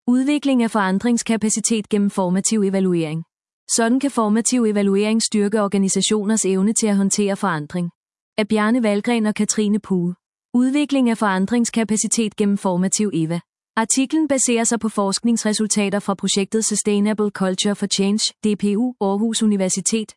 Udvikling af forandringskapacitet gennem formativ evaluering. Sådan kan formativ evaluering styrke organisationers evne til at håndtere forandring. Af Bjarne Valgren og Katrine Pue. Udvikling af forandringskapacitet gennem formativ EVA. Artiklen baserer sig på forskningsresultater fra projektet Sustainable Culture for Change, DPU, Aarhus Universitet,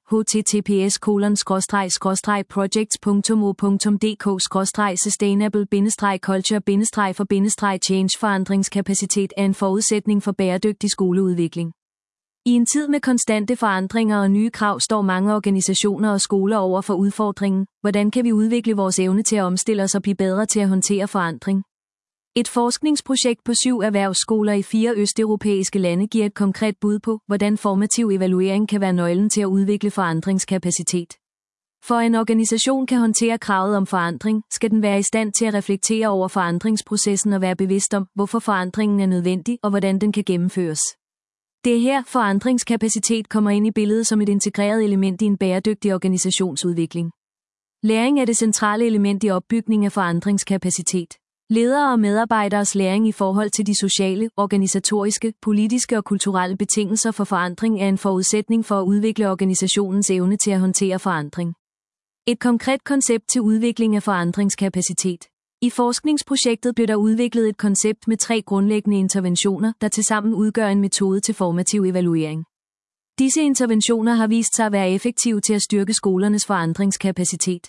https://projects.mo.dk/sustainable-culture-for-change. Forandringskapacitet er en forudsætning for bæredygtig skoleudvikling. I en tid med konstante forandringer og nye krav står mange organisationer og skoler over for udfordringen: hvordan kan vi udvikle vores evne til at omstille os og blive bedre til at håndtere forandring? Et forskningsprojekt på 7 erhvervsskoler i 4 østeuropæiske lande giver et konkret bud på, hvordan formativ evaluering kan være nøglen til at udvikle forandringskapacitet. For at en organisation kan håndtere kravet om forandring, skal den være i stand til at reflektere over forandringsprocessen og være bevidst om, hvorfor forandringen er nødvendig og hvordan den kan gennemføres. Det er her, forandringskapacitet kommer ind i billedet som et integreret element i en bæredygtig organisationsudvikling. Læring er det centrale element i opbygning af forandringskapacitet. Ledere og medarbejderes læring i forhold til de sociale, organisatoriske, politiske og kulturelle betingelser for forandring er en forudsætning for at udvikle organisationens evne til at håndtere forandring. Et konkret koncept til udvikling af forandringskapacitet. I forskningsprojektet blev der udviklet et koncept med 3 grundlæggende interventioner, der tilsammen udgør en metode til formativ evaluering. Disse interventioner har vist sig at være effektive til at styrke skolernes forandringskapacitet.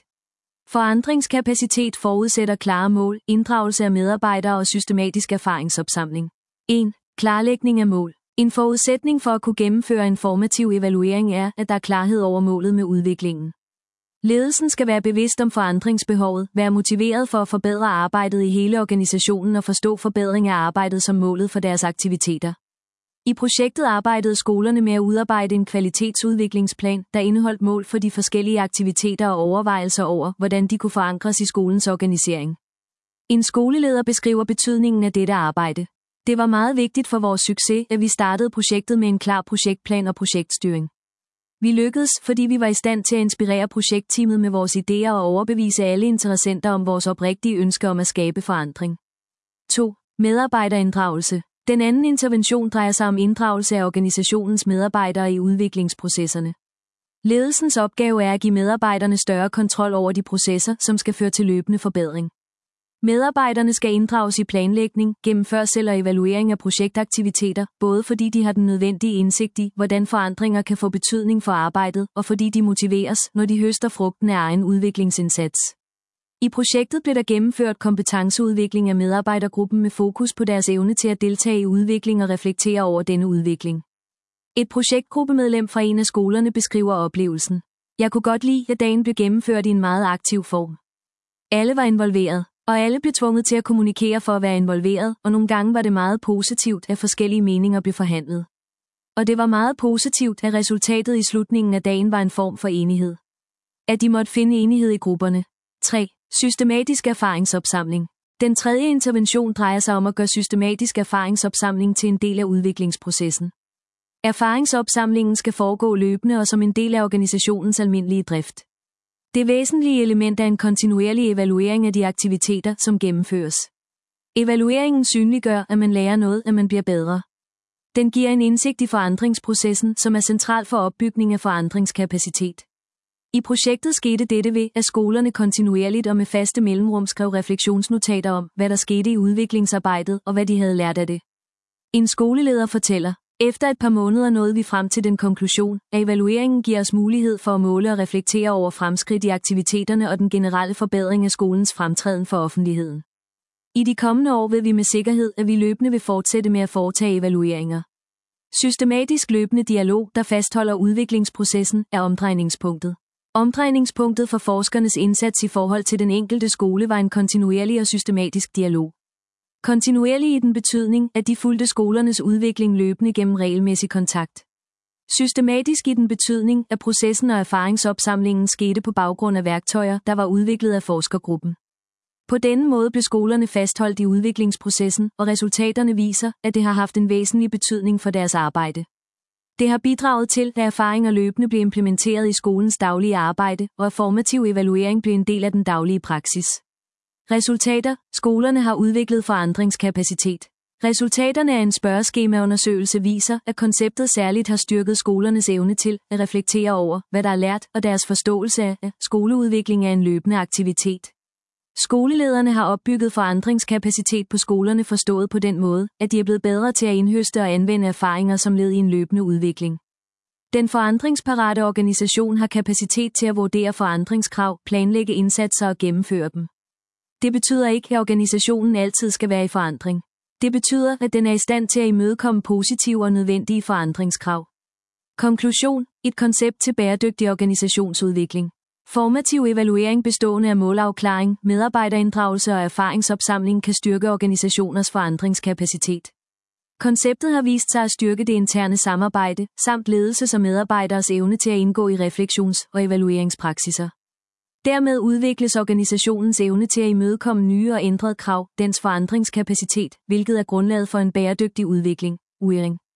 Forandringskapacitet forudsætter klare mål, inddragelse af medarbejdere og systematisk erfaringsopsamling. 1. Klarlægning af mål. En forudsætning for at kunne gennemføre en formativ evaluering er, at der er klarhed over målet med udviklingen. Ledelsen skal være bevidst om forandringsbehovet, være motiveret for at forbedre arbejdet i hele organisationen og forstå forbedring af arbejdet som målet for deres aktiviteter. I projektet arbejdede skolerne med at udarbejde en kvalitetsudviklingsplan, der indeholdt mål for de forskellige aktiviteter og overvejelser over, hvordan de kunne forankres i skolens organisering. En skoleleder beskriver betydningen af dette arbejde. Det var meget vigtigt for vores succes, at vi startede projektet med en klar projektplan og projektstyring. Vi lykkedes, fordi vi var i stand til at inspirere projektteamet med vores idéer og overbevise alle interessenter om vores oprigtige ønske om at skabe forandring. 2. Medarbejderinddragelse. Den anden intervention drejer sig om inddragelse af organisationens medarbejdere i udviklingsprocesserne. Ledelsens opgave er at give medarbejderne større kontrol over de processer, som skal føre til løbende forbedring. Medarbejderne skal inddrages i planlægning, gennemførsel og evaluering af projektaktiviteter, både fordi de har den nødvendige indsigt i, hvordan forandringer kan få betydning for arbejdet, og fordi de motiveres, når de høster frugten af egen udviklingsindsats. I projektet blev der gennemført kompetenceudvikling af medarbejdergruppen med fokus på deres evne til at deltage i udvikling og reflektere over denne udvikling. Et projektgruppemedlem fra en af skolerne beskriver oplevelsen: Jeg kunne godt lide, at dagen blev gennemført i en meget aktiv form. Alle var involveret, og alle blev tvunget til at kommunikere for at være involveret, og nogle gange var det meget positivt, at forskellige meninger blev forhandlet. Og det var meget positivt, at resultatet i slutningen af dagen var en form for enighed. At de måtte finde enighed i grupperne. 3. Systematisk erfaringsopsamling. Den tredje intervention drejer sig om at gøre systematisk erfaringsopsamling til en del af udviklingsprocessen. Erfaringsopsamlingen skal foregå løbende og som en del af organisationens almindelige drift. Det væsentlige element er en kontinuerlig evaluering af de aktiviteter, som gennemføres. Evalueringen synliggør, at man lærer noget, at man bliver bedre. Den giver en indsigt i forandringsprocessen, som er central for opbygning af forandringskapacitet. I projektet skete dette ved, at skolerne kontinuerligt og med faste mellemrum skrev refleksionsnotater om, hvad der skete i udviklingsarbejdet og hvad de havde lært af det. En skoleleder fortæller: Efter et par måneder nåede vi frem til den konklusion, at evalueringen giver os mulighed for at måle og reflektere over fremskridt i aktiviteterne og den generelle forbedring af skolens fremtræden for offentligheden. I de kommende år ved vi med sikkerhed, at vi løbende vil fortsætte med at foretage evalueringer. Systematisk løbende dialog, der fastholder udviklingsprocessen, er omdrejningspunktet. Omdrejningspunktet for forskernes indsats i forhold til den enkelte skole var en kontinuerlig og systematisk dialog. Kontinuerlig i den betydning, at de fulgte skolernes udvikling løbende gennem regelmæssig kontakt. Systematisk i den betydning, at processen og erfaringsopsamlingen skete på baggrund af værktøjer, der var udviklet af forskergruppen. På denne måde blev skolerne fastholdt i udviklingsprocessen, og resultaterne viser, at det har haft en væsentlig betydning for deres arbejde. Det har bidraget til, at erfaringer løbende blev implementeret i skolens daglige arbejde, og at formativ evaluering blev en del af den daglige praksis. Resultater: skolerne har udviklet forandringskapacitet. Resultaterne af en spørgeskemaundersøgelse viser, at konceptet særligt har styrket skolernes evne til at reflektere over, hvad der er lært, og deres forståelse af, at skoleudvikling er en løbende aktivitet. Skolelederne har opbygget forandringskapacitet på skolerne forstået på den måde, at de er blevet bedre til at indhøste og anvende erfaringer som led i en løbende udvikling. Den forandringsparate organisation har kapacitet til at vurdere forandringskrav, planlægge indsatser og gennemføre dem. Det betyder ikke, at organisationen altid skal være i forandring. Det betyder, at den er i stand til at imødekomme positive og nødvendige forandringskrav. Konklusion: et koncept til bæredygtig organisationsudvikling. Formativ evaluering bestående af målafklaring, medarbejderinddragelse og erfaringsopsamling kan styrke organisationers forandringskapacitet. Konceptet har vist sig at styrke det interne samarbejde, samt ledelses- og medarbejderes evne til at indgå i refleksions- og evalueringspraksiser. Dermed udvikles organisationens evne til at imødekomme nye og ændrede krav, dens forandringskapacitet, hvilket er grundlaget for en bæredygtig udvikling.